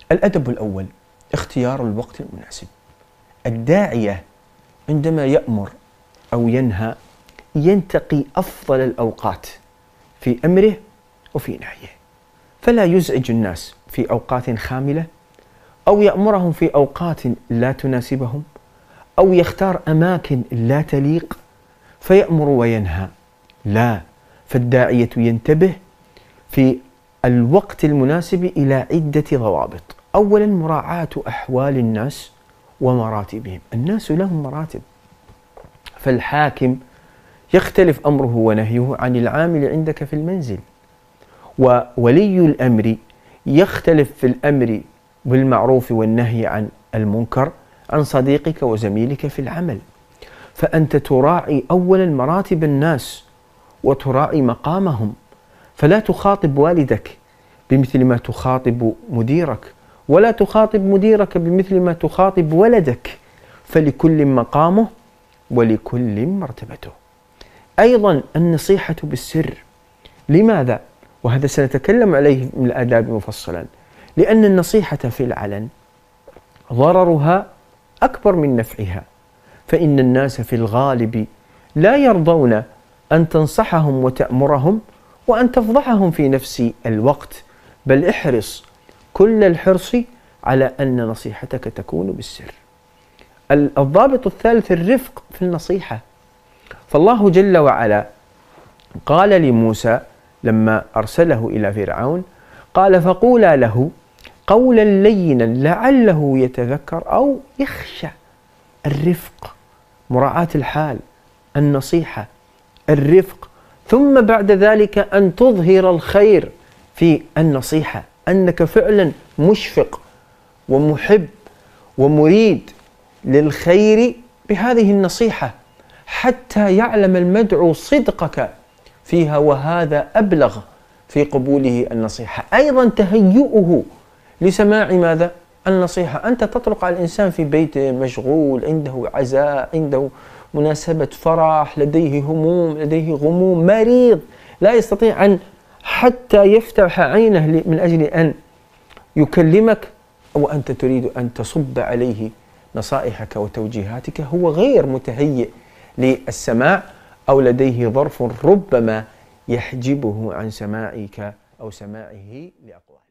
الأدب الأول اختيار الوقت المناسب. الداعية عندما يأمر أو ينهى ينتقي أفضل الأوقات في أمره وفي نهيه، فلا يزعج الناس في أوقات خاملة أو يأمرهم في أوقات لا تناسبهم أو يختار أماكن لا تليق فيأمر وينهى. لا، فالداعية ينتبه في الوقت المناسب إلى عدة ضوابط. أولا، مراعاة أحوال الناس ومراتبهم. الناس لهم مراتب، فالحاكم يختلف أمره ونهيه عن العامل عندك في المنزل، وولي الأمر يختلف في الأمر بالمعروف والنهي عن المنكر عن صديقك وزميلك في العمل. فأنت تراعي أولا مراتب الناس وتراعي مقامهم، فلا تخاطب والدك بمثل ما تخاطب مديرك، ولا تخاطب مديرك بمثل ما تخاطب ولدك، فلكل مقامه ولكل مرتبته. أيضا النصيحة بالسر. لماذا؟ وهذا سنتكلم عليه من الآداب مفصلا. لأن النصيحة في العلن ضررها أكبر من نفعها، فإن الناس في الغالب لا يرضون أن تنصحهم وتأمرهم وأن تفضحهم في نفس الوقت، بل احرص كل الحرص على أن نصيحتك تكون بالسر. الضابط الثالث الرفق في النصيحة. فالله جل وعلا قال لموسى لما أرسله إلى فرعون، قال: فقولا له قولا لينا لعله يتذكر أو يخشى. الرفق، مراعاة الحال، النصيحة، الرفق، ثم بعد ذلك أن تظهر الخير في النصيحة، أنك فعلا مشفق ومحب ومريد للخير بهذه النصيحة، حتى يعلم المدعو صدقك فيها، وهذا أبلغ في قبوله النصيحة. أيضا تهيئه لسماع ماذا؟ النصيحة. أنت تطرق على الإنسان في بيته مشغول، عنده عزاء، عنده مناسبة فرح، لديه هموم، لديه غموم، مريض لا يستطيع أن حتى يفتح عينه من أجل أن يكلمك، وأنت تريد أن تصب عليه نصائحك وتوجيهاتك، هو غير متهيئ للسماع أو لديه ظرف ربما يحجبه عن سماعك أو سماعه لأقوال.